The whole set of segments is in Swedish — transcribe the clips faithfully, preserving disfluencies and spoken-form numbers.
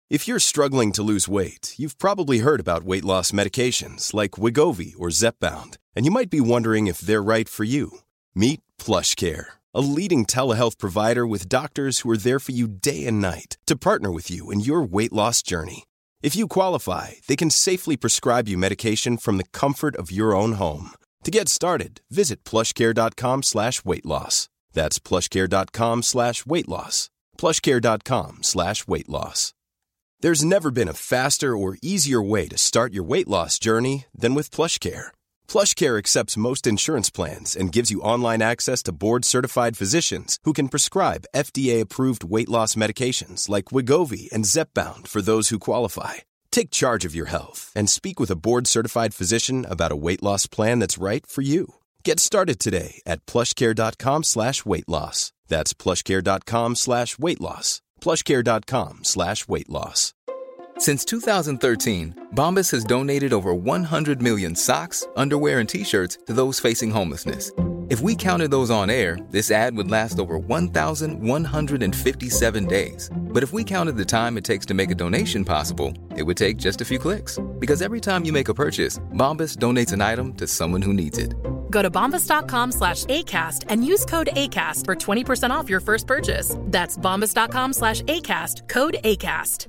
If you're struggling to lose weight, you've probably heard about weight loss medications like Wegovy or Zepbound, and you might be wondering if they're right for you. Meet PlushCare, a leading telehealth provider with doctors who are there for you day and night to partner with you in your weight loss journey. If you qualify, they can safely prescribe you medication from the comfort of your own home. To get started, visit plushcare.com slash weight loss. That's plushcare.com slash weight loss. plushcare.com slash weight loss. There's never been a faster or easier way to start your weight loss journey than with PlushCare. PlushCare accepts most insurance plans and gives you online access to board-certified physicians who can prescribe F D A-approved weight loss medications like Wegovy and Zepbound for those who qualify. Take charge of your health and speak with a board-certified physician about a weight loss plan that's right for you. Get started today at plushcare.com slash weight loss. That's plushcare.com slash weight loss. plushcare.com slash weight loss. Since two thousand thirteen, Bombas has donated over one hundred million socks, underwear, and T-shirts to those facing homelessness. If we counted those on air, this ad would last over one thousand one hundred fifty-seven days. But if we counted the time it takes to make a donation possible, it would take just a few clicks. Because every time you make a purchase, Bombas donates an item to someone who needs it. Go to bombas.com slash ACAST and use code ACAST for twenty percent off your first purchase. That's bombas.com slash ACAST, code ACAST.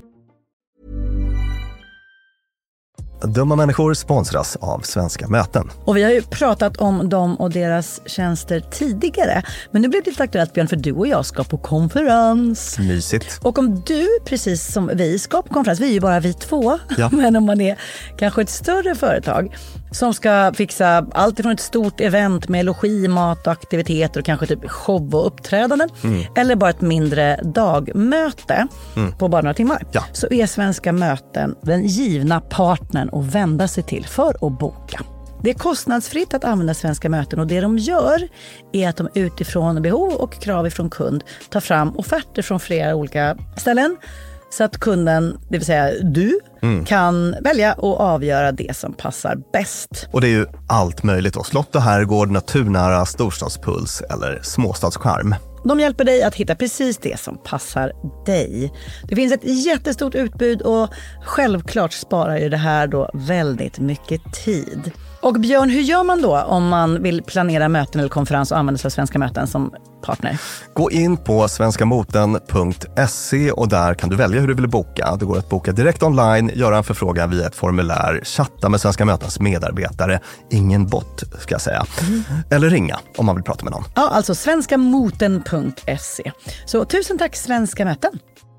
Dumma människor sponsras av Svenska Möten. Och vi har ju pratat om dem och deras tjänster tidigare. Men nu blir det lite aktuellt, Björn, för du och jag ska på konferens. Mysigt. Och om du, precis som vi, ska på konferens, vi är ju bara vi två. Ja. Men om man är kanske ett större företag som ska fixa allt ifrån ett stort event med logi, mat och aktiviteter och kanske typ show och uppträdanden. Mm. Eller bara ett mindre dagmöte mm. på bara några timmar. Ja. Så är Svenska Möten den givna partnern att vända sig till för att boka. Det är kostnadsfritt att använda Svenska Möten och det de gör är att de utifrån behov och krav ifrån kund tar fram offerter från flera olika ställen så att kunden, det vill säga du, mm. kan välja och avgöra det som passar bäst. Och det är ju allt möjligt då. Slott och herrgård, naturnära, storstadspuls eller småstadscharm. De hjälper dig att hitta precis det som passar dig. Det finns ett jättestort utbud och självklart sparar ju det här då väldigt mycket tid. Och Björn, hur gör man då om man vill planera möten eller konferens och använda sig av Svenska Möten som partner? Gå in på svenskamoten punkt se och där kan du välja hur du vill boka. Det går att boka direkt online, göra en förfrågan via ett formulär, chatta med Svenska Mötens medarbetare, ingen bot ska jag säga, mm. eller ringa om man vill prata med någon. Ja, alltså svenskamoten punkt se. Så tusen tack Svenska Möten.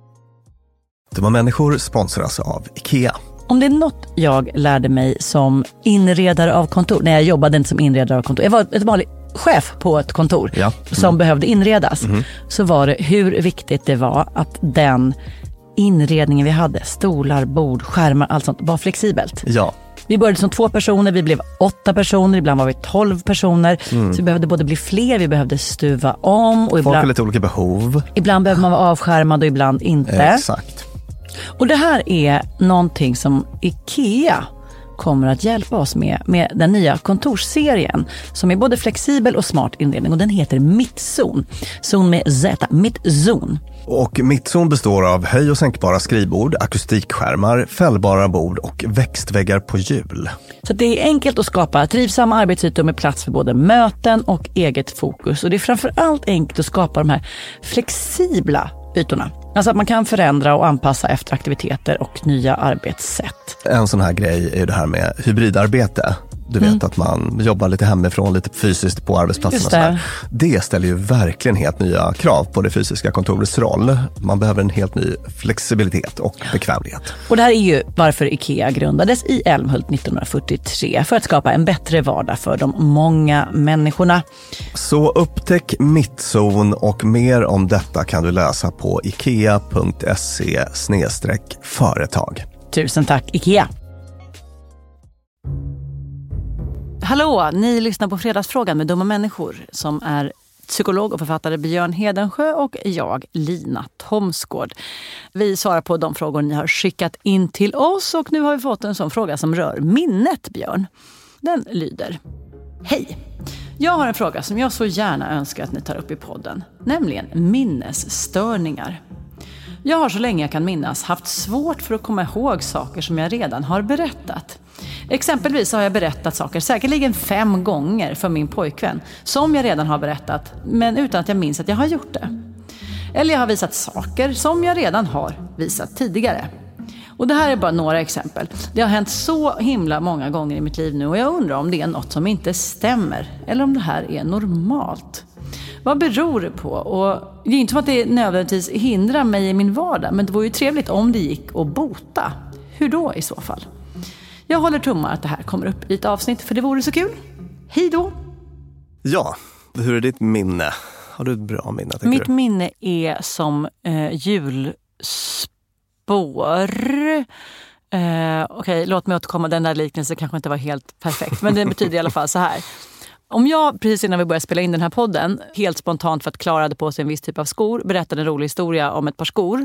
Dumma människor sponsras av IKEA. Om det är något jag lärde mig som inredare av kontor, när jag jobbade inte som inredare av kontor, jag var ett vanligt chef på ett kontor ja. mm. som behövde inredas, mm. så var det hur viktigt det var att den inredningen vi hade, stolar, bord, skärmar, allt sånt, var flexibelt. Ja. Vi började som två personer, vi blev åtta personer, ibland var vi tolv personer. Mm. Så vi behövde både bli fler, vi behövde stuva om. Och folk ibland, har lite olika behov. Ibland behöver man vara avskärmad och ibland inte. Exakt. Och det här är någonting som IKEA kommer att hjälpa oss med, med den nya kontorsserien som är både flexibel och smart inredning, och den heter Mittzon. Zon med Z, Mittzon. Och Mittzon består av höj- och sänkbara skrivbord, akustikskärmar, fällbara bord och växtväggar på hjul. Så det är enkelt att skapa trivsamma arbetsytor med plats för både möten och eget fokus. Och det är framförallt enkelt att skapa de här flexibla ytorna. Alltså att man kan förändra och anpassa efter aktiviteter och nya arbetssätt. En sån här grej är det här med hybridarbete. Du vet mm. att man jobbar lite hemifrån, lite fysiskt på arbetsplatsen. Och det. det ställer ju verkligen helt nya krav på det fysiska kontorets roll. Man behöver en helt ny flexibilitet och bekvämlighet. Och det här är ju varför IKEA grundades i Älmhult nittonhundrafyrtiotre, för att skapa en bättre vardag för de många människorna. Så upptäck Mittzon och mer om detta kan du läsa på ikea punkt se slash företag. Tusen tack IKEA. Hallå, ni lyssnar på Fredagsfrågan med Dumma människor som är psykolog och författare Björn Hedensjö och jag, Lina Thomsgård. Vi svarar på de frågor ni har skickat in till oss och nu har vi fått en sån fråga som rör minnet, Björn. Den lyder: Hej! Jag har en fråga som jag så gärna önskar att ni tar upp i podden, nämligen minnesstörningar. Jag har så länge jag kan minnas haft svårt för att komma ihåg saker som jag redan har berättat. Exempelvis har jag berättat saker säkerligen fem gånger för min pojkvän som jag redan har berättat, men utan att jag minns att jag har gjort det. Eller jag har visat saker som jag redan har visat tidigare. Och det här är bara några exempel. Det har hänt så himla många gånger i mitt liv nu och jag undrar om det är något som inte stämmer eller om det här är normalt. Vad beror det på? Och det är inte som att det nödvändigtvis hindrar mig i min vardag, men det vore ju trevligt om det gick att bota. Hur då i så fall? Jag håller tummar att det här kommer upp i ett avsnitt, för det vore så kul. Hej då! Ja, hur är ditt minne? Har du ett bra minne? Mitt du? minne är som eh, julspår. Eh, Okej, okay, låt mig återkomma. Den där liknelsen kanske inte var helt perfekt, men det betyder i alla fall så här. Om jag, precis innan vi började spela in den här podden, helt spontant för att Klara hade på sig en viss typ av skor, berättade en rolig historia om ett par skor,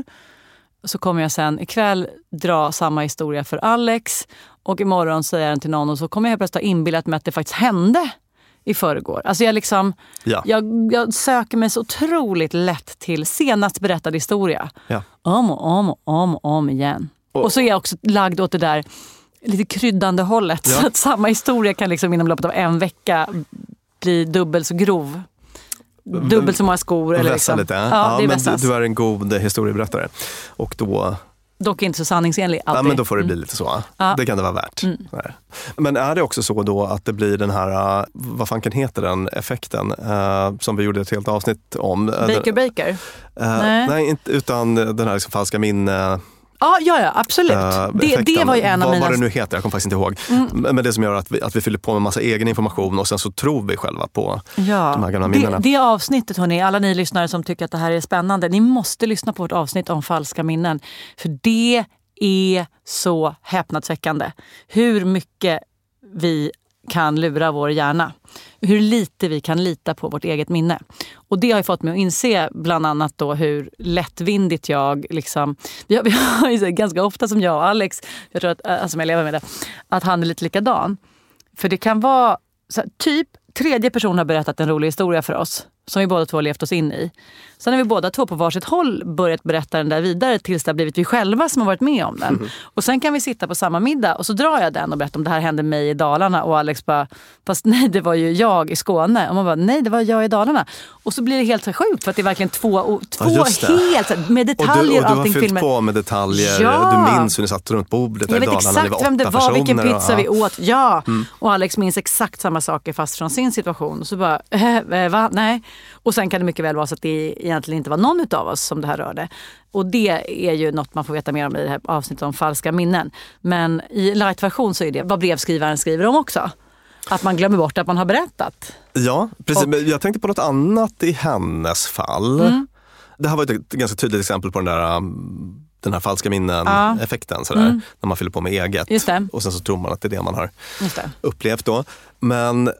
så kommer jag sen ikväll dra samma historia för Alex och imorgon säger jag den till någon och så kommer jag plötsligt ha inbillat mig att det faktiskt hände i förrgår. Alltså jag liksom, ja. jag, jag söker mig så otroligt lätt till senast berättad historia. Ja. Om och om och om och om igen. Och, och så är jag också lagd åt det där lite kryddande hållet. Ja. Så att samma historia kan liksom inom loppet av en vecka bli dubbelt så grov. Dubbelt så många skor. Eller liksom. Lite, ja, ja, det är men vässas. du är en god historieberättare. Och då... Dock inte så sanningsenlig alltid. Ja, men då får det bli lite så. Ja. Det kan det vara värt. Mm. Men är det också så då att det blir den här, vad fan kan heter den effekten, uh, som vi gjorde ett helt avsnitt om? Baker Baker? Uh, nej. nej, inte, utan den här liksom falska minne... Ja, ja, ja, absolut. Uh, det, det var ju en av vad, mina... Vad det nu heter, jag kommer faktiskt inte ihåg. Mm. Men det som gör att vi, att vi fyller på med massa egen information och sen så tror vi själva på ja. de här gamla minnena. Det, det avsnittet, hörni, alla ni lyssnare som tycker att det här är spännande, ni måste lyssna på vårt avsnitt om falska minnen. För det är så häpnadsväckande. Hur mycket vi kan lura vår hjärna. Hur lite vi kan lita på vårt eget minne. Och det har ju fått mig att inse bland annat då hur lättvindigt jag liksom... Vi har, vi har ju ganska ofta som jag och Alex, jag tror att, alltså jag lever med det, att han är lite likadan. För det kan vara så här, typ tredje person har berättat en rolig historia för oss som vi båda två har levt oss in i. Sen har vi båda två på varsitt håll börjat berätta den där vidare tills det har blivit vi själva som har varit med om den. Mm. Och sen kan vi sitta på samma middag och så drar jag den och berättar om det här hände mig i Dalarna och Alex bara, fast nej det var ju jag i Skåne. Och man bara, nej det var jag i Dalarna. Och så blir det helt så sjukt för att det är verkligen två, två ja, helt med detaljer och, du, och allting. Du har fyllt på med detaljer, ja. Du minns hur ni satt runt bordet jag i Dalarna. Jag vet exakt vem det var, vilken pizza och, vi åt, ja. Mm. Och Alex minns exakt samma saker fast från sin situation. Och så bara, äh, va? Nej. Och sen kan det mycket väl vara så att det egentligen inte var någon utav oss som det här rörde. Och det är ju något man får veta mer om i det här avsnittet om falska minnen. Men i light-version så är det vad brevskrivaren skriver om också. Att man glömmer bort att man har berättat. Ja, precis. Och, jag tänkte på något annat i hennes fall. Mm. Det här var ett ganska tydligt exempel på den där... den här falska minnen-effekten, ja. mm. när man fyller på med eget. Just det. Och sen så tror man att det är det man har Just det. upplevt då. Men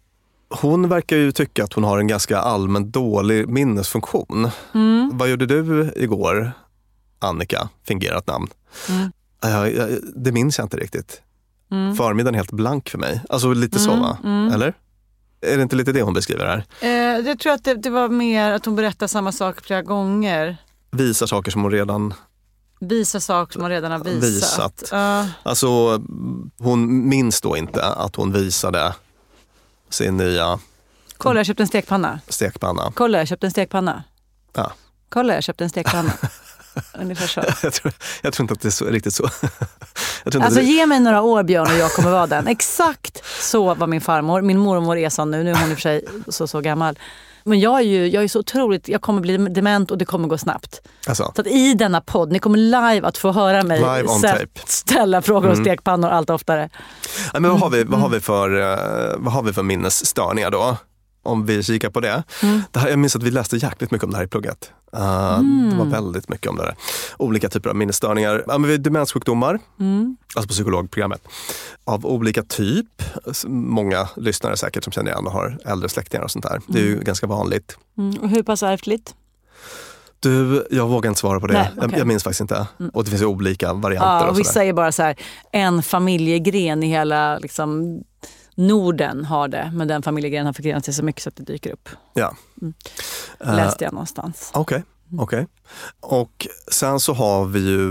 hon verkar ju tycka att hon har en ganska allmän dålig minnesfunktion. Mm. Vad gjorde du igår, Annika? Fingerat namn. Mm. Jag, jag, det minns jag inte riktigt. Mm. Förmiddagen är helt blank för mig. Alltså lite mm. så va? Mm. Eller? Är det inte lite det hon beskriver här? Eh, jag tror att det, det var mer att hon berättar samma sak flera gånger. Visar saker som hon redan... Visa saker som hon redan har visat. visat. Uh. Alltså, hon minns då inte att hon visade sin nya... Kolla, jag köpte en stekpanna. Stekpanna. Kolla, jag köpte en stekpanna. Ja. Kolla, jag köpte en stekpanna. Ungefär så. jag, tror, jag tror inte att det är så, riktigt så. jag tror alltså det... ge mig några år, Björn, och jag kommer vara den. Exakt så var min farmor. Min mormor är sån nu. Nu är hon i och för sig så, så gammal. Men jag är ju jag är så otroligt, jag kommer bli dement och det kommer gå snabbt. Alltså. Så att i denna podd, ni kommer live att få höra mig ställa frågor mm. om stekpannor allt oftare. Ja, men vad har vi, vad har vi för, vad har vi för minnesstörningar då? Om vi kikar på det. Mm. det här, jag minns att vi läste jäkligt mycket om det här i plugget. Uh, mm. Det var väldigt mycket om det där. Olika typer av minnesstörningar. Ja, men vi har demenssjukdomar, mm. alltså på psykologprogrammet. Av olika typ. Många lyssnare säkert som känner igen och har äldre släktingar och sånt där. Mm. Det är ju ganska vanligt. Mm. Och hur pass ärftligt? Du, jag vågar inte svara på det. Nej, okay. jag, jag minns faktiskt inte. Mm. Och det finns ju olika varianter. Ja, och, och vi säger bara så här, en familjegren i hela liksom, Norden har det. Men den familjegrenen har förgrenat sig så mycket så att det dyker upp. Ja. Mm. Läste jag någonstans. Okej. Okay. Mm. Okej. Okay. Och sen så har vi ju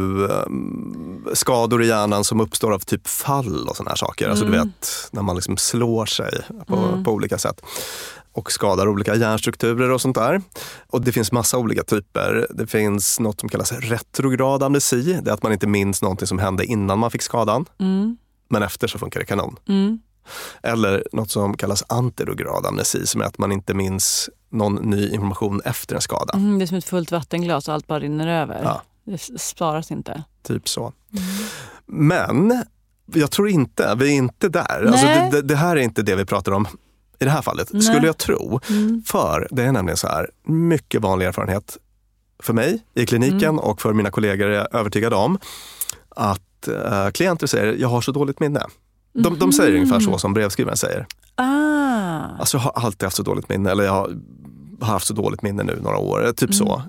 um, skador i hjärnan som uppstår av typ fall och såna här saker. Mm. Alltså du vet, när man liksom slår sig på, mm. på olika sätt. Och skadar olika hjärnstrukturer och sånt där. Och det finns massa olika typer. Det finns något som kallas retrograd amnesi. Det är att man inte minns någonting som hände innan man fick skadan. Mm. Men efter så funkar det kanon. Mm. Eller något som kallas anterograd amnesi, som är att man inte minns någon ny information efter en skada. Mm, det är som ett fullt vattenglas och allt bara rinner över. Ja. Det sparas inte. Typ så. Mm. Men jag tror inte, vi är inte där. Alltså det, det, det här är inte det vi pratar om i det här fallet. Nej. Skulle jag tro. Mm. För det är nämligen så här, mycket vanlig erfarenhet för mig i kliniken mm. och för mina kollegor är jag övertygad om att äh, klienter säger, jag har så dåligt minne. De, mm. de säger ungefär så som brevskrivaren säger. Ah. Alltså jag har alltid haft så dåligt minne, eller jag har haft så dåligt minne nu några år, typ mm. så.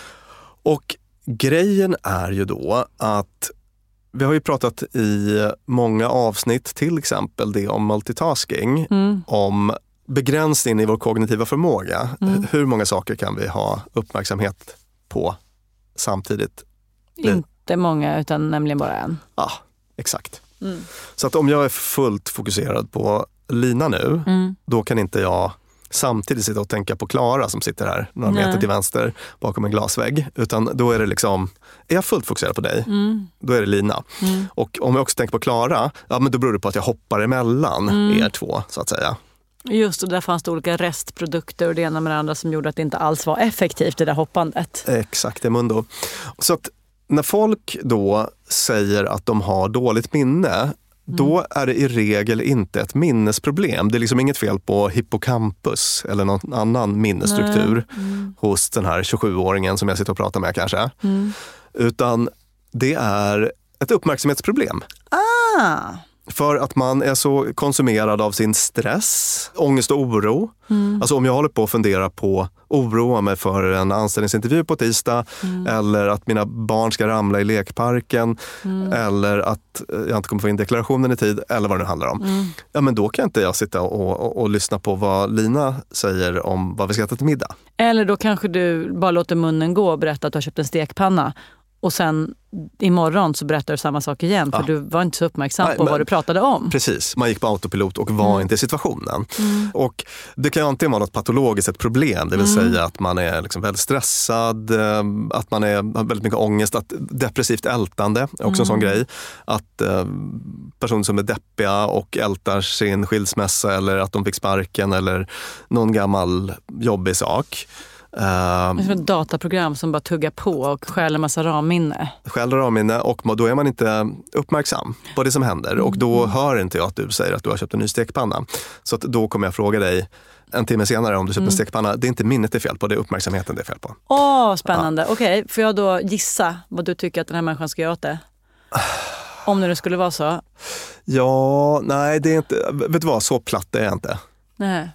Och grejen är ju då att vi har ju pratat i många avsnitt, till exempel det om multitasking, mm. om begränsning i vår kognitiva förmåga. Mm. Hur många saker kan vi ha uppmärksamhet på samtidigt? Inte många, utan nämligen bara en. Ja, exakt. Mm. Så att om jag är fullt fokuserad på Lina nu, mm. då kan inte jag samtidigt sitta och tänka på Klara som sitter här några Nej. meter till vänster bakom en glasvägg. Utan då är det liksom, är jag fullt fokuserad på dig, mm. då är det Lina. Mm. Och om jag också tänker på Klara, ja men då beror det på att jag hoppar emellan mm. er två så att säga. Just, och där fanns det olika restprodukter och det ena med det andra som gjorde att det inte alls var effektivt, det där hoppandet. Exakt, det mundo. Så att när folk då säger att de har dåligt minne, mm. då är det i regel inte ett minnesproblem. Det är liksom inget fel på hippocampus eller någon annan minnesstruktur mm. hos den här tjugosjuåringen som jag sitter och pratar med kanske. Mm. Utan det är ett uppmärksamhetsproblem. Ah! För att man är så konsumerad av sin stress, ångest och oro. Mm. Alltså om jag håller på att fundera på, oroa mig för en anställningsintervju på tisdag mm. eller att mina barn ska ramla i lekparken mm. eller att jag inte kommer få in deklarationen i tid eller vad det nu handlar om. Mm. Ja, men då kan inte jag sitta och, och, och lyssna på vad Lina säger om vad vi ska äta till middag. Eller då kanske du bara låter munnen gå och berätta att du har köpt en stekpanna. Och sen imorgon så berättar du samma sak igen för ja. du var inte så uppmärksam Nej, på vad du pratade om. Precis, man gick på autopilot och var mm. inte i situationen. Mm. Och det kan ju antingen vara något patologiskt, ett problem, det vill mm. säga att man är liksom väldigt stressad, att man är, har väldigt mycket ångest, att depressivt ältande är också mm. en sån grej. Att eh, personer som är deppiga och ältar sin skilsmässa eller att de fick sparken eller någon gammal jobbig sak. Det är som ett dataprogram som bara tuggar på och stjäl en massa ramminne. Stjäl ramminne och då är man inte uppmärksam på det som händer. Mm. Och då hör inte jag att du säger att du har köpt en ny stekpanna. Så att då kommer jag fråga dig en timme senare om du köpt mm. en stekpanna. Det är inte minnet det är fel på, det är uppmärksamheten det är fel på. Åh, spännande. Ja. Okej, får jag då gissa vad du tycker att den här människan ska göra åt det? Om det skulle vara så. Ja, nej det är inte, vet du vad, så platt är jag inte. Nej.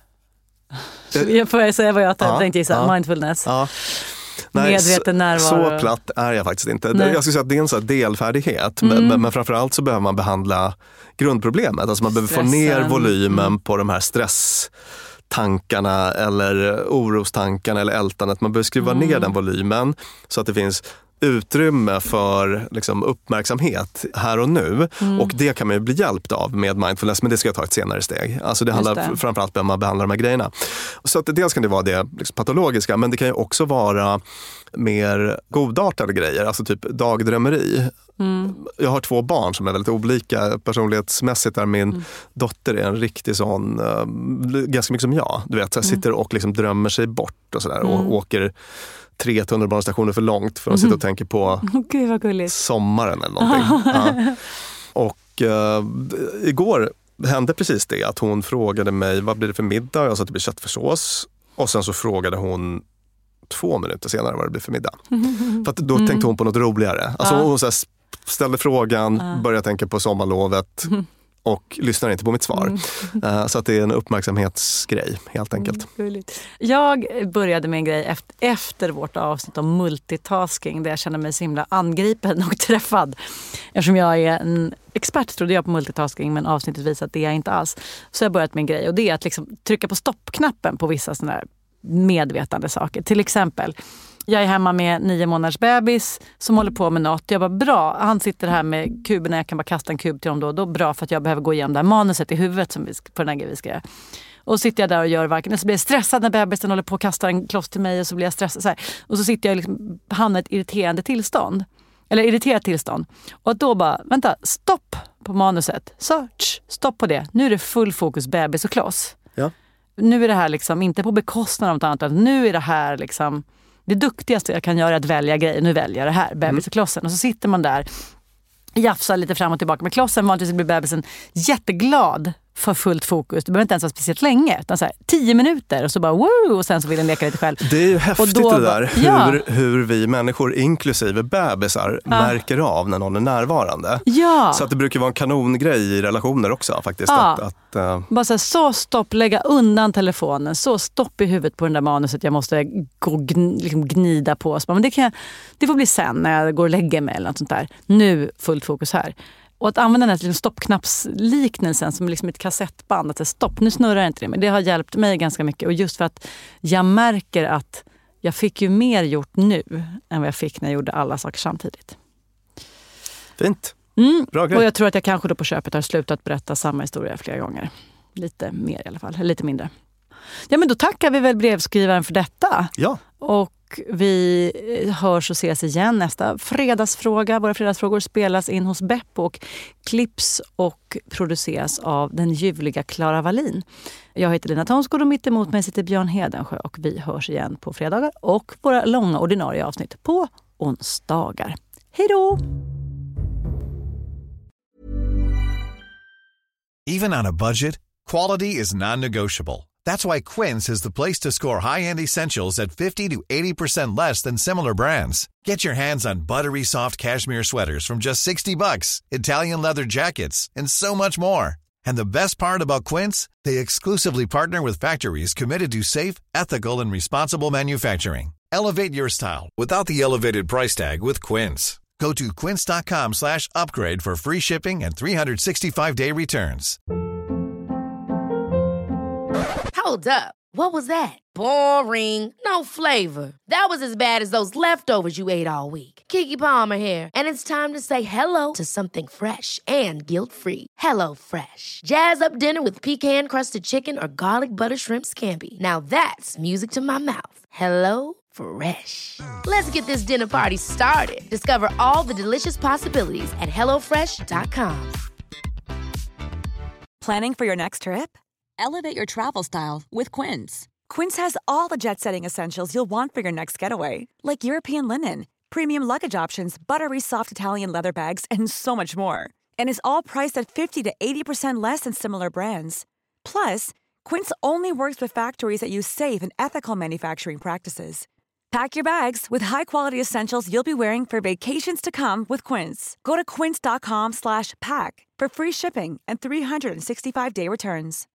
Jag får säga vad jag ja, tänkte gissa, ja, mindfulness. Ja. Nej, medveten närvaro. Så platt är jag faktiskt inte. Nej. Jag skulle säga att det är en sån här delfärdighet. Mm. Men, men framförallt så behöver man behandla grundproblemet. Alltså man behöver Stressen. få ner volymen mm. på de här stresstankarna eller orostankarna eller ältandet. Man behöver skruva mm. ner den volymen så att det finns utrymme för liksom, uppmärksamhet här och nu. Mm. Och det kan man ju bli hjälpt av med mindfulness, men det ska jag ta ett senare steg. Alltså det handlar det. framförallt om att behandla de här grejerna. Så att dels kan det vara det liksom, patologiska, men det kan ju också vara mer godartade grejer, alltså typ dagdrömmeri. Mm. Jag har två barn som är väldigt olika personlighetsmässigt, där min mm. dotter är en riktig sån, uh, ganska mycket som jag. Du vet, så jag sitter och liksom drömmer sig bort och sådär mm. och åker tre tunnelbanestationer för långt för att mm. sitta och tänka på Gud, vad gulligt. sommaren eller någonting. Ja. Och uh, igår hände precis det, att hon frågade mig vad blir det för middag? Jag sa att det blir köttfärssås. Och sen så frågade hon två minuter senare vad det blir för middag. Mm. För att då mm. tänkte hon på något roligare. Alltså ja. hon så här ställde frågan, ja. började tänka på sommarlovet mm. och lyssnar inte på mitt svar. Mm. Uh, så att det är en uppmärksamhetsgrej helt enkelt. Mm, jag började med en grej efter, efter vårt avsnitt om multitasking, där jag känner mig så himla angripen och träffad. Eftersom jag är en expert, trodde jag, på multitasking, men avsnittet visar att det är jag inte alls. Så jag har börjat med en grej, och det är att liksom trycka på stoppknappen på vissa sådana här medvetande saker. Till exempel Jag är hemma med nio månaders bebis som håller på med något. Jag bara, bra. Han sitter här med kuberna. Jag kan bara kasta en kub till honom då. Då bra, för att jag behöver gå igenom det här manuset i huvudet som vi ska, på den här grejen vi ska göra. Och så sitter jag där och gör varken. Så blir jag stressad när bebisen håller på att kasta en kloss till mig. Och så blir jag stressad. Så här. Och så sitter jag liksom, hamnar i ett irriterande tillstånd. Eller irriterat tillstånd. Och då bara, vänta, stopp på manuset. Search, stopp på det. Nu är det full fokus bebis och kloss. Ja. Nu är det här liksom inte på bekostnad av något annat. Nu är det här liksom det duktigaste jag kan göra är att välja grejer. Nu väljer jag det här, bebis och klossen. Och så sitter man där, jafsar lite fram och tillbaka med klossen. Vanligtvis blir bebisen jätteglad för fullt fokus. Det behöver inte ens vara speciellt länge. Utan så här, tio minuter och så bara wow, och sen så vill den leka lite själv. Det är ju häftigt då, det där. ja. Hur, hur vi människor, inklusive bebisar, ja. märker av när någon är närvarande. Ja. Så att det brukar vara en kanongrej i relationer också faktiskt. Ja. Att, att, uh... Bara så, här, så stopp, lägga undan telefonen. Så stopp i huvudet på den där manuset. Jag måste gå och gn, liksom gnida på. Så, men det, kan jag, det får bli sen när jag går och lägger mig eller något sånt där. Nu fullt fokus här. Och att använda den här liksom stoppknappsliknelsen som liksom ett kassettband. Att det stopp, nu snurrar inte det. Men det har hjälpt mig ganska mycket. Och just för att jag märker att jag fick ju mer gjort nu än vad jag fick när jag gjorde alla saker samtidigt. Fint. Mm. Bra grej. Och jag tror att jag kanske då på köpet har slutat berätta samma historia flera gånger. Lite mer i alla fall, eller lite mindre. Ja, men då tackar vi väl brevskrivaren för detta. Ja. Och vi hörs och ses igen nästa fredagsfråga. Våra fredagsfrågor spelas in hos Beppo och klipps och produceras av den ljuvliga Clara Wallin. Jag heter Lina Thomsgård och mitt emot mig sitter Björn Hedensjö och vi hörs igen på fredagar och våra långa ordinarie avsnitt på onsdagar. Hej då! Even on a budget, quality is non-negotiable. That's why Quince is the place to score high-end essentials at fifty to eighty percent less than similar brands. Get your hands on buttery soft cashmere sweaters from just sixty bucks, Italian leather jackets, and so much more. And the best part about Quince, they exclusively partner with factories committed to safe, ethical, and responsible manufacturing. Elevate your style without the elevated price tag with Quince. Go to quince.com slash upgrade for free shipping and three sixty-five day returns. Hold up. What was that? Boring. No flavor. That was as bad as those leftovers you ate all week. Keke Palmer here, and it's time to say hello to something fresh and guilt-free. Hello Fresh. Jazz up dinner with pecan-crusted chicken or garlic butter shrimp scampi. Now that's music to my mouth. Hello Fresh. Let's get this dinner party started. Discover all the delicious possibilities at hello fresh dot com. Planning for your next trip? Elevate your travel style with Quince. Quince has all the jet-setting essentials you'll want for your next getaway, like European linen, premium luggage options, buttery soft Italian leather bags, and so much more. And is all priced at fifty to eighty percent less than similar brands. Plus, Quince only works with factories that use safe and ethical manufacturing practices. Pack your bags with high-quality essentials you'll be wearing for vacations to come with Quince. Go to quince.com slash pack for free shipping and three sixty-five day returns.